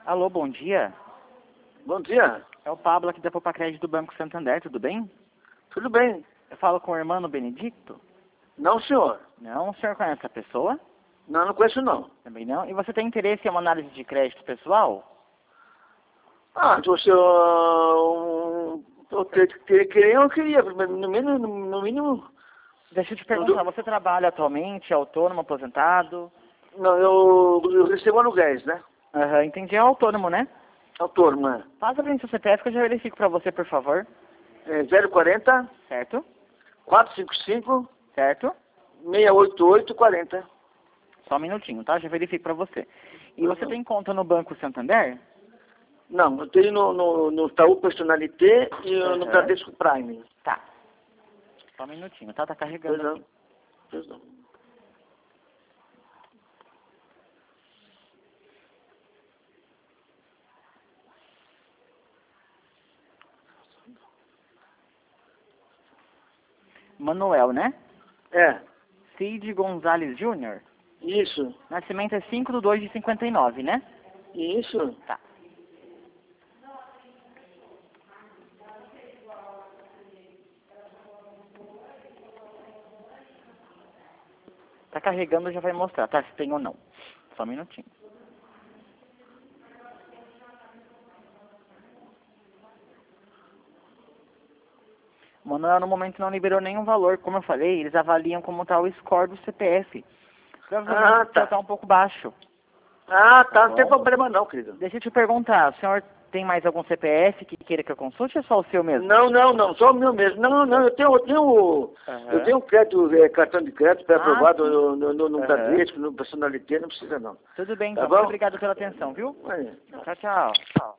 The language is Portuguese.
Alô, bom dia. Bom dia. É o Pablo aqui da Poupa Crédito do Banco Santander, tudo bem? Tudo bem? Eu falo com o irmão Benedicto? Não, senhor. Não, o senhor conhece a pessoa? Não, não conheço não. Também não. E você tem interesse em uma análise de crédito pessoal? Ah, se você... eu queria, no mínimo... Deixa eu te perguntar, você trabalha atualmente, é autônomo, aposentado? Não, eu recebo aluguéis, né? Aham, entendi, é autônomo, né? Autônomo, né? Passa pra mim seu CPF que eu já verifico pra você, por favor. É 040 Certo? 455 Certo? 688 40. Só um minutinho, tá? Já verifico pra você. E você tem conta no Banco Santander? Não, eu tenho no Itaú Personalité e no Aham. Bradesco Prime. Tá. Só um minutinho, tá? Tá carregando Pois não. aqui. Pois não. Manuel, né? É, Cid Gonzalez Júnior. isso. Nascimento é 5/2/59, né? Isso. Tá. Tá carregando, já vai mostrar, tá? Se tem ou não. Só um minutinho. O Manuel no momento não liberou nenhum valor. Como eu falei, eles avaliam como tá o score do CPF. Provavelmente tá. tá um pouco baixo. Ah, tá. Não tem bom. problema não, querido. Deixa eu te perguntar, o senhor tem mais algum CPF que queira que eu consulte ou é só o seu mesmo? Não, só o meu mesmo. Não, eu tenho crédito, cartão de crédito pré-aprovado no Bradesco, no Personalité, não precisa não. Tudo bem, Tá então. bom? Muito obrigado pela atenção, viu? Aí. Tchau, tchau.